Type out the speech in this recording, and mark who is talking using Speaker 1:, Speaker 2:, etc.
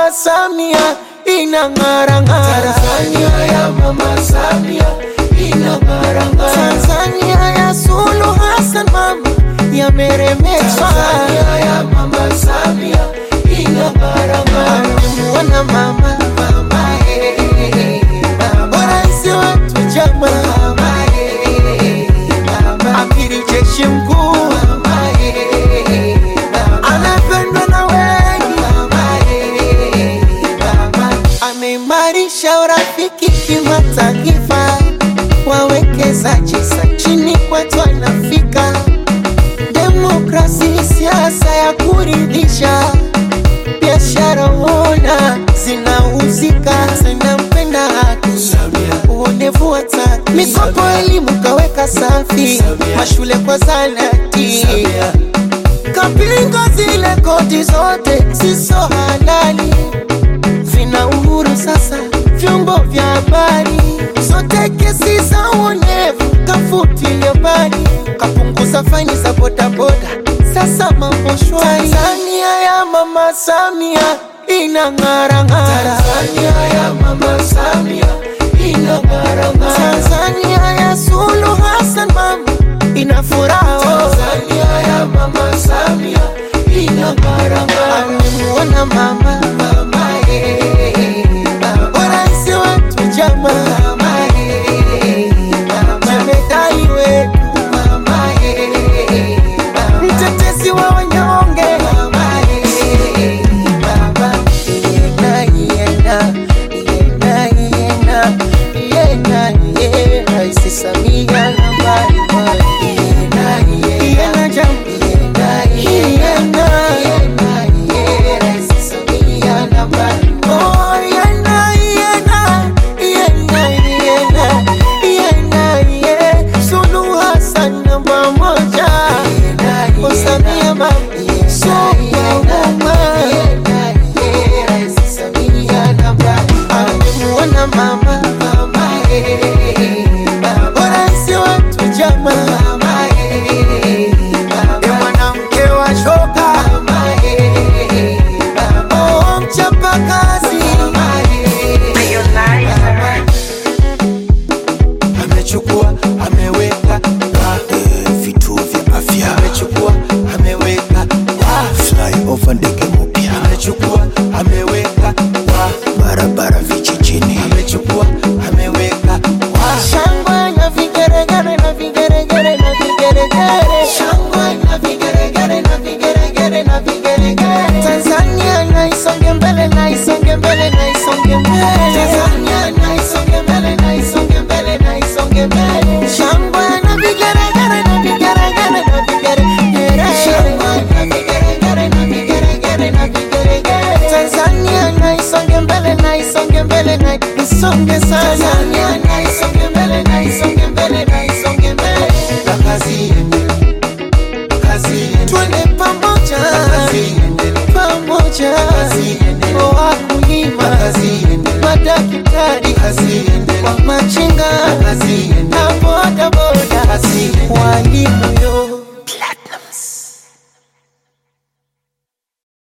Speaker 1: Mama Samia inang'ara-ng'ara.
Speaker 2: Tanzania ya Mama Samia inang'ara-ng'ara.
Speaker 1: Tanzania ya Suluhu Hassan mama yameremeshwa.
Speaker 2: Tanzania ya Mama Samia inang'ara-ng'ara.
Speaker 1: Amemuona mama Raisi wetu chama Amiri jeshi mkuu anapendwa na wengi. Ameimarisha urafiki kimataifa, wawekezaji chini kwetu anafika. Demokrasi siasa ya kuridhisha, biashara uona zinauzika. Zinampenda haki, uonevu wataki. Mikopo elimu kaweka safi, mashule kwa zanati. Kapinga zile kodi zote siso halali. Vina uhuru sasa vyombo vya habari, zote kesi za uonevu kafutilia mbali. Kapunguza faini za bodaboda, sasa mambo shwari. Tanzania ya Mama Samia inang'ara-ng'ara.
Speaker 2: Tanzania ya Mama Samia inang'ara-ng'ara.
Speaker 1: Tanzania ya Suluhu Hassan mama ina furaha.
Speaker 2: Tanzania ya Mama Samia inang'ara-ng'ara.
Speaker 1: Amemuona mama Raisi wetu chama Jemedari wetu, mtetezi wa wanyonge. Raisi Samia nambari moja.
Speaker 2: Amechukua ameweka vituo vya afya. Amechukua ameweka flyover ndege mpya. Amechukua ameweka barabara vijijini. Amechukua ameweka
Speaker 1: shangwe na vigeregere na vigeregere na vigeregere.
Speaker 2: shangwe na vigeregere na vigeregere na vigeregere.
Speaker 1: Tanzania na isonge mbele na isonge mbele na isonge mbele.
Speaker 2: Tanzania na isonge mbele na isonge mbele na isonge mbele.
Speaker 1: Shangwe na vigeregere na vigeregere na vigeregere.
Speaker 2: Shangwe na vigeregere na vigeregere na vigeregere.
Speaker 1: Tanzania na isonge mbele na isonge mbele na isonge sana.
Speaker 2: Tanzania na isonge mbele na isonge mbele na isonge mbele. Na kazi iendelee, kazi iendelee.
Speaker 1: Twende pamoja,
Speaker 2: Kazi iendelee,
Speaker 1: pamoja.
Speaker 2: kazi iendelee.
Speaker 1: Wakulima,
Speaker 2: Kazi iendelee,
Speaker 1: madaktari,
Speaker 2: kazi iendelee.
Speaker 1: wa machinga
Speaker 2: Kazi iendelee,
Speaker 1: na boda boda,
Speaker 2: kazi iendelee.
Speaker 1: walimu